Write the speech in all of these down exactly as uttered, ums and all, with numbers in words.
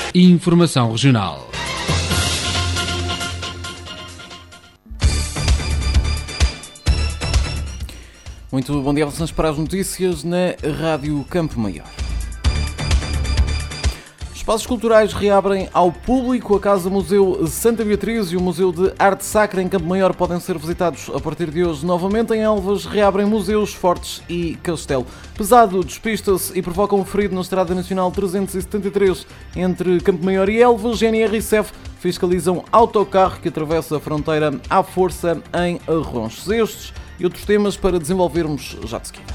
Informação regional. Muito bom dia, vamos para as notícias na Rádio Campo Maior. Espaços culturais reabrem ao público. A Casa Museu Santa Beatriz e o Museu de Arte Sacra em Campo Maior podem ser visitados a partir de hoje. Novamente em Elvas reabrem museus, fortes e castelo. Pesado despista-se e provoca um ferido na Estrada Nacional trezentos e setenta e três entre Campo Maior e Elvas. G N R e C E F fiscalizam um autocarro que atravessa a fronteira à força em Arronches. Estes e outros temas para desenvolvermos já de seguida.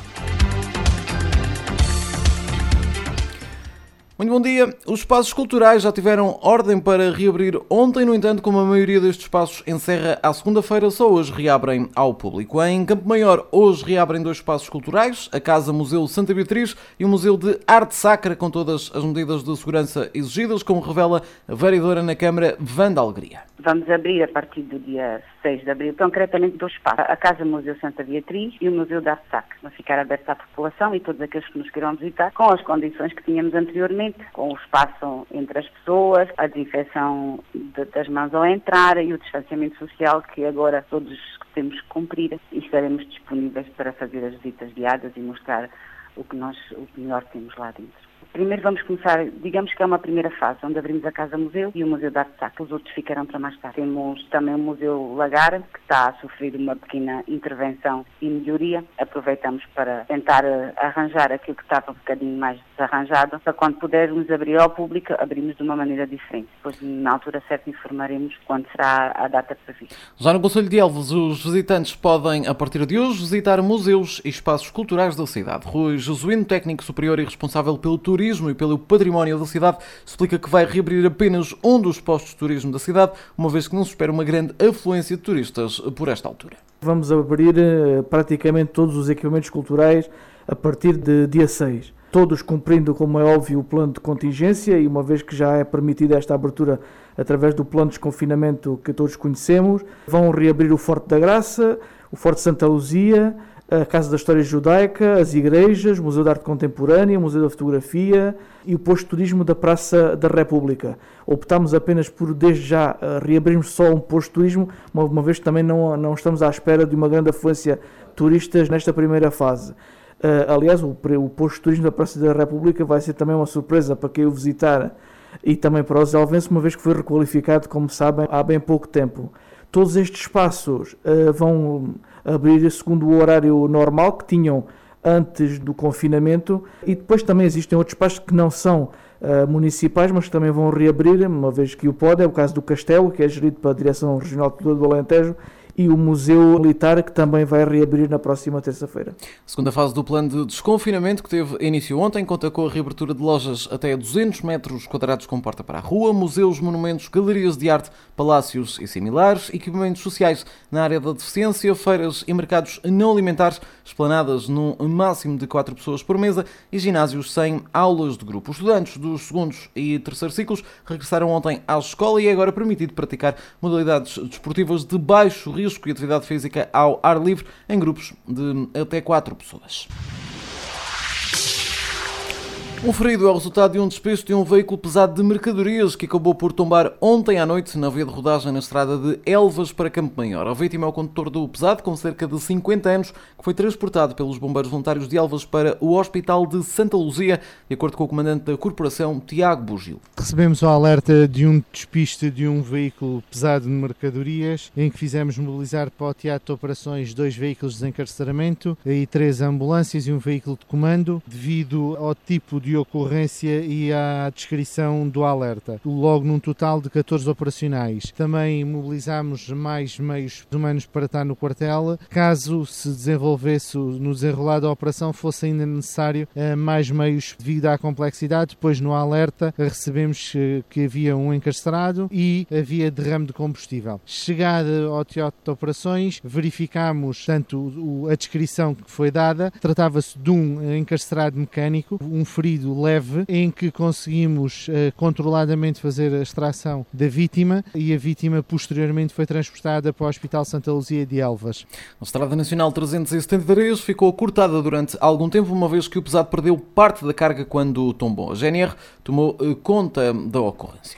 Muito bom dia. Os espaços culturais já tiveram ordem para reabrir ontem, no entanto, como a maioria destes espaços encerra à segunda-feira, só hoje reabrem ao público. Em Campo Maior, hoje reabrem dois espaços culturais, a Casa Museu Santa Beatriz e o Museu de Arte Sacra, com todas as medidas de segurança exigidas, como revela a vereadora na Câmara, Wanda Alegria. Vamos abrir a partir do dia seis de abril, concretamente dois espaços, a Casa Museu Santa Beatriz e o Museu de Arte Sacra. Vão ficar abertos à população e todos aqueles que nos queiram visitar, com as condições que tínhamos anteriormente, com o espaço entre as pessoas, a desinfecção de, das mãos ao entrar e o distanciamento social que agora todos temos que cumprir, e estaremos disponíveis para fazer as visitas guiadas e mostrar o que nós, o que melhor temos lá dentro. Primeiro vamos começar, digamos que é uma primeira fase, onde abrimos a Casa Museu e o Museu de Arte Sacra. Os outros ficarão para mais tarde. Temos também o Museu Lagar, que está a sofrer uma pequena intervenção e melhoria. Aproveitamos para tentar arranjar aquilo que estava um bocadinho mais desarranjado, para quando pudermos abrir ao público, abrimos de uma maneira diferente. Depois, na altura certa, informaremos quando será a data prevista. Já no Concelho de Elvas, os visitantes podem, a partir de hoje, visitar museus e espaços culturais da cidade. Rui Jesuíno, técnico superior e responsável pelo turismo e pelo património da cidade, explica que vai reabrir apenas um dos postos de turismo da cidade, uma vez que não se espera uma grande afluência de turistas por esta altura. Vamos abrir praticamente todos os equipamentos culturais a partir de dia seis. Todos cumprindo, como é óbvio, o plano de contingência, e uma vez que já é permitida esta abertura através do plano de desconfinamento que todos conhecemos, vão reabrir o Forte da Graça, o Forte Santa Luzia, a Casa da História Judaica, as igrejas, o Museu de Arte Contemporânea, o Museu da Fotografia e o posto de turismo da Praça da República. Optámos apenas por, desde já, reabrirmos só um posto de turismo, uma vez que também não, não estamos à espera de uma grande afluência de turistas nesta primeira fase. Uh, aliás, o, o posto de turismo da Praça da República vai ser também uma surpresa para quem o visitar e também para os elvenses, uma vez que foi requalificado, como sabem, há bem pouco tempo. Todos estes espaços uh, vão abrir segundo o horário normal que tinham antes do confinamento, e depois também existem outros espaços que não são uh, municipais, mas que também vão reabrir, uma vez que o pode. É o caso do Castelo, que é gerido pela Direção Regional de Cultura do Alentejo, e o Museu Militar, que também vai reabrir na próxima terça-feira. A segunda fase do plano de desconfinamento, que teve início ontem, conta com a reabertura de lojas até duzentos metros quadrados com porta para a rua, museus, monumentos, galerias de arte, palácios e similares, equipamentos sociais na área da deficiência, feiras e mercados não alimentares, esplanadas num máximo de quatro pessoas por mesa e ginásios sem aulas de grupo. Os estudantes dos segundos e terceiros ciclos regressaram ontem à escola e é agora permitido praticar modalidades desportivas de baixo risco e atividade física ao ar livre em grupos de até quatro pessoas. Um ferido é o resultado de um despejo de um veículo pesado de mercadorias que acabou por tombar ontem à noite na via de rodagem na estrada de Elvas para Campo Maior. A vítima é o condutor do pesado, com cerca de cinquenta anos, que foi transportado pelos bombeiros voluntários de Elvas para o Hospital de Santa Luzia, de acordo com o comandante da corporação, Tiago Bugil. Recebemos o alerta de um despiste de um veículo pesado de mercadorias, em que fizemos mobilizar para o teatro de operações dois veículos de desencarceramento e três ambulâncias e um veículo de comando, devido ao tipo de ocorrência e à descrição do alerta, logo num total de catorze operacionais. Também mobilizámos mais meios humanos para estar no quartel, caso se desenvolvesse no desenrolar da operação fosse ainda necessário mais meios devido à complexidade. Depois no alerta recebemos que havia um encarcerado e havia derrame de combustível. Chegada ao teatro de operações, verificámos tanto a descrição que foi dada, tratava-se de um encarcerado mecânico, um ferido ferido leve, em que conseguimos uh, controladamente fazer a extração da vítima e a vítima posteriormente foi transportada para o Hospital Santa Luzia de Elvas. A Estrada Nacional trezentos e setenta e três ficou cortada durante algum tempo, uma vez que o pesado perdeu parte da carga quando tombou. A G N R tomou uh, conta da ocorrência.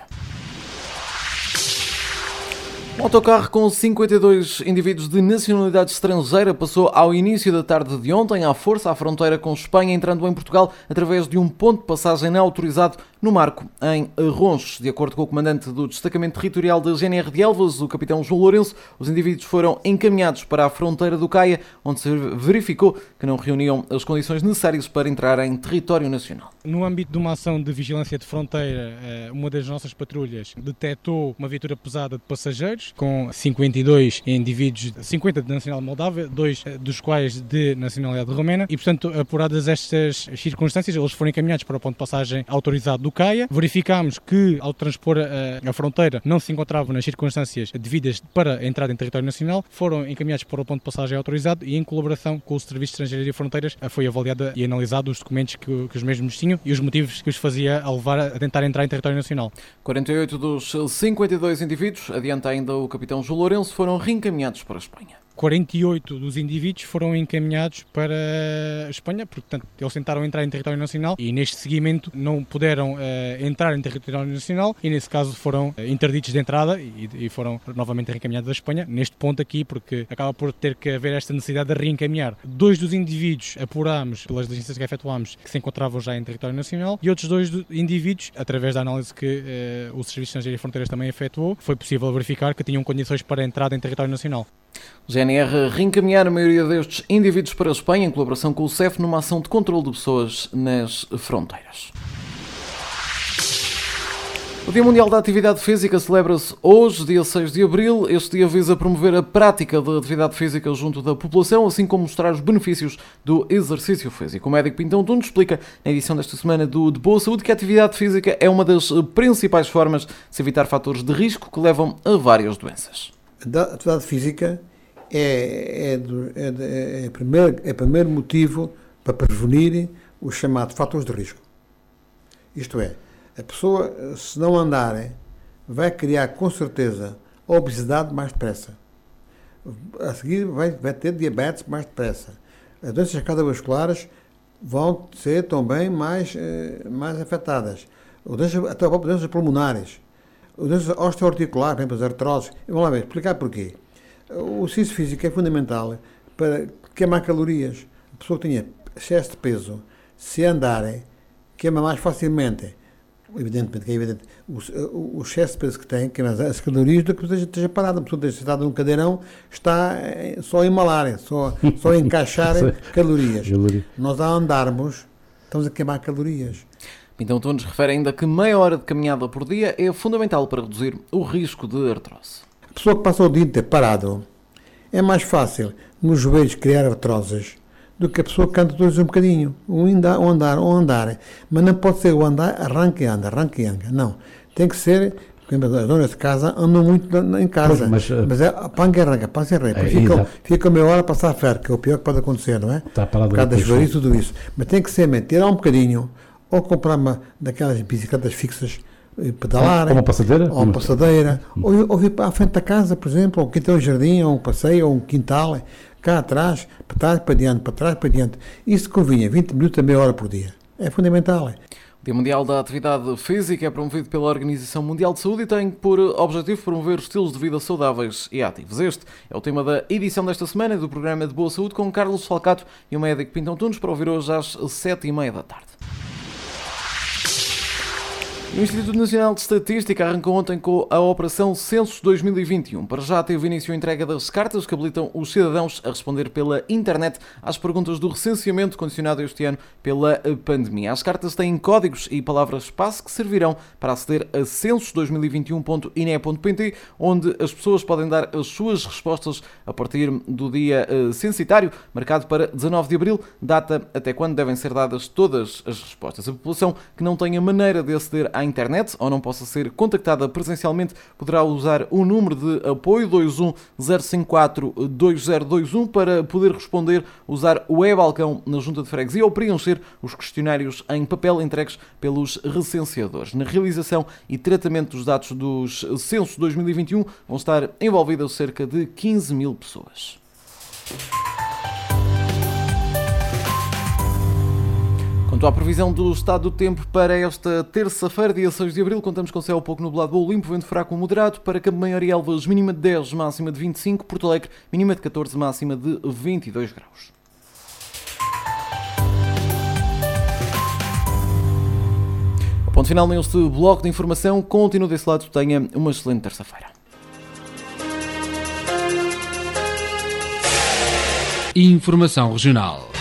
Um autocarro com cinquenta e dois indivíduos de nacionalidade estrangeira passou ao início da tarde de ontem à força à fronteira com Espanha, entrando em Portugal através de um ponto de passagem não autorizado no Marco, em Ronches. De acordo com o comandante do destacamento territorial da G N R de Elvas, o capitão João Lourenço, os indivíduos foram encaminhados para a fronteira do Caia, onde se verificou que não reuniam as condições necessárias para entrar em território nacional. No âmbito de uma ação de vigilância de fronteira, uma das nossas patrulhas detectou uma viatura pesada de passageiros, com cinquenta e dois indivíduos, cinquenta de nacionalidade moldava, dois dos quais de nacionalidade romena, e portanto, apuradas estas circunstâncias, eles foram encaminhados para o ponto de passagem autorizado do Caia. Verificámos que, ao transpor a, a fronteira, não se encontravam nas circunstâncias devidas para a entrada em território nacional, foram encaminhados para o ponto de passagem autorizado e, em colaboração com o Serviço de Estrangeiros e Fronteiras, foi avaliada e analisado os documentos que, que os mesmos tinham e os motivos que os fazia a levar a tentar entrar em território nacional. quarenta e oito dos cinquenta e dois indivíduos, adianta ainda o capitão João Lourenço, foram reencaminhados para a Espanha. quarenta e oito dos indivíduos foram encaminhados para a Espanha, porque portanto, eles tentaram entrar em território nacional e neste seguimento não puderam uh, entrar em território nacional e nesse caso foram uh, interditos de entrada e, e foram novamente reencaminhados da Espanha, neste ponto aqui, porque acaba por ter que haver esta necessidade de reencaminhar. Dois dos indivíduos apurámos, pelas diligências que efetuámos, que se encontravam já em território nacional e outros dois indivíduos, através da análise que uh, o Serviço de Estrangeiros e Fronteiras também efetuou, foi possível verificar que tinham condições para a entrada em território nacional. G N R reencaminhar a maioria destes indivíduos para a Espanha em colaboração com o C E F numa ação de controle de pessoas nas fronteiras. O Dia Mundial da Atividade Física celebra-se hoje, dia seis de abril. Este dia visa promover a prática da atividade física junto da população, assim como mostrar os benefícios do exercício físico. O médico Pintão Tunes explica na edição desta semana do De Boa Saúde que a atividade física é uma das principais formas de se evitar fatores de risco que levam a várias doenças. A atividade física é, é, do, é, é, é, primeiro, é primeiro motivo para prevenir os chamados fatores de risco. Isto é, a pessoa, se não andar, vai criar com certeza a obesidade mais depressa. A seguir vai, vai ter diabetes mais depressa. As doenças cardiovasculares vão ser também mais, mais afetadas. Até as doenças pulmonares. As doenças osteoarticulares, por exemplo, as artroses. Vamos lá ver, explicar porquê. O exercício físico é fundamental para queimar calorias. A pessoa que tinha excesso de peso, se andar, queima mais facilmente. Evidentemente, que é evidente, o, o excesso de peso que tem, queima as calorias, do que esteja, esteja parada. A pessoa esteja sentada num cadeirão, está só a emalar, só, só a encaixar calorias. Nós, ao andarmos, estamos a queimar calorias. Pintão Tunes refere ainda que meia hora de caminhada por dia é fundamental para reduzir o risco de artrose. A pessoa que passa o dia inteiro parado, é mais fácil nos joelhos criar artroses do que a pessoa que anda todos um bocadinho, ou andar, ou andar, ou andar. Mas não pode ser o andar, arranca e anda, arranca e anda. Não. Tem que ser, porque as donas de casa andam muito em casa. Pois, mas, mas é panga e arranca, passa e arranca. É, fica, fica meia hora a passar a ferro, que é o pior que pode acontecer, não é? Está parado. Por causa das varizes e tudo isso. Mas tem que ser, mesmo, tirar um bocadinho, ou comprar uma daquelas bicicletas fixas, pedalar, ou uma passadeira, ou, uma passadeira, ou, ou vir para a frente da casa, por exemplo, ou que tem um jardim, ou um passeio, ou um quintal, cá atrás, para trás, para diante, para trás, para diante. Isso convinha, vinte minutos a meia hora por dia. É fundamental. É? O Dia Mundial da Atividade Física é promovido pela Organização Mundial de Saúde e tem por objetivo promover estilos de vida saudáveis e ativos. Este é o tema da edição desta semana do programa de Boa Saúde com Carlos Falcato e o médico Pintão Tunes, para ouvir hoje às sete e meia da tarde. O Instituto Nacional de Estatística arrancou ontem com a Operação Censos dois mil e vinte e um. Para já teve início a entrega das cartas que habilitam os cidadãos a responder pela internet às perguntas do recenseamento condicionado este ano pela pandemia. As cartas têm códigos e palavras-passe que servirão para aceder a censos dois mil e vinte e um ponto I N E ponto pt, onde as pessoas podem dar as suas respostas a partir do dia censitário, marcado para dezanove de abril, data até quando devem ser dadas todas as respostas. A população que não tenha maneira de aceder à internet ou não possa ser contactada presencialmente, poderá usar o número de apoio dois um zero cinco quatro dois zero dois um para poder responder, usar o e-balcão na Junta de Freguesia ou preencher os questionários em papel entregues pelos recenseadores. Na realização e tratamento dos dados dos censos dois mil e vinte e um vão estar envolvidas cerca de quinze mil pessoas. Quanto à previsão do estado do tempo para esta terça-feira, dia seis de abril, contamos com céu pouco nublado ou limpo, vento fraco ou moderado. Para Campo Maior e Elvas, mínima de dez, máxima de vinte e cinco. Porto Alegre, mínima de catorze, máxima de vinte e dois graus. Ponto final neste bloco de informação. Continuo desse lado. Tenha uma excelente terça-feira. Informação Regional.